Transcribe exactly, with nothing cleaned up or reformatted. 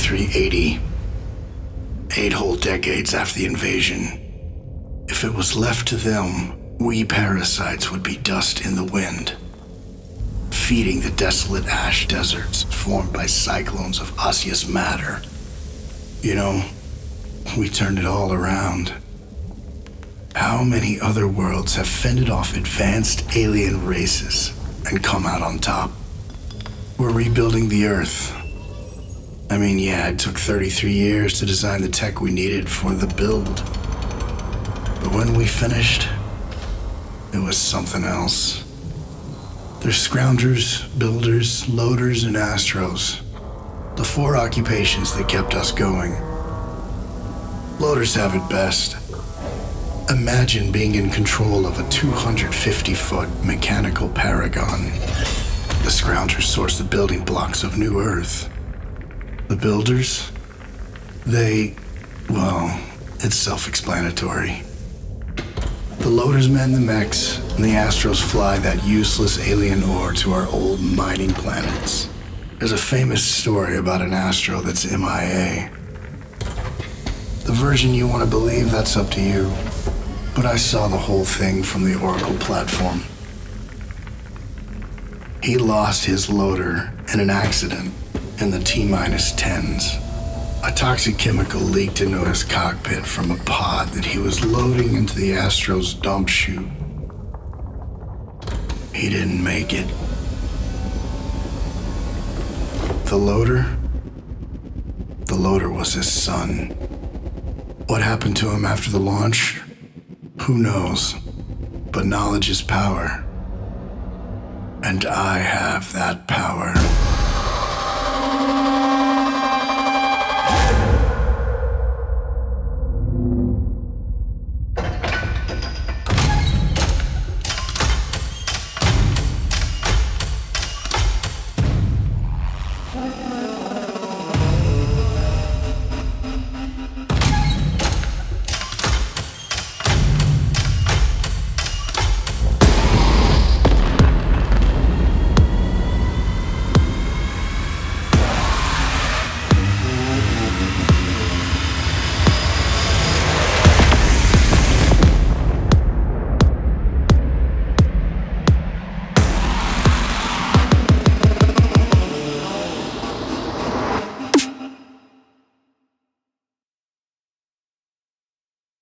thirty-three eighty, eight whole decades after the invasion. If it was left to them, we parasites would be dust in the wind, feeding the desolate ash deserts formed by cyclones of osseous matter. You know, we turned it all around. How many other worlds have fended off advanced alien races and come out on top? We're rebuilding the Earth. I mean, yeah, it took thirty-three years to design the tech we needed for the build. But when we finished, it was something else. There's scroungers, builders, loaders, and astros. The four occupations that kept us going. Loaders have it best. Imagine being in control of a two hundred fifty foot mechanical paragon. The scroungers source the building blocks of New Earth. The builders, they, well, it's self-explanatory. The loaders mend the mechs, and the astros fly that useless alien ore to our old mining planets. There's a famous story about an astro that's M I A. The version you want to believe, that's up to you. But I saw the whole thing from the Oracle platform. He lost his loader in an accident in the T-minus tens. A toxic chemical leaked into his cockpit from a pod that he was loading into the Astro's dump chute. He didn't make it. The loader? The loader was his son. What happened to him after the launch? Who knows? But knowledge is power. And I have that power.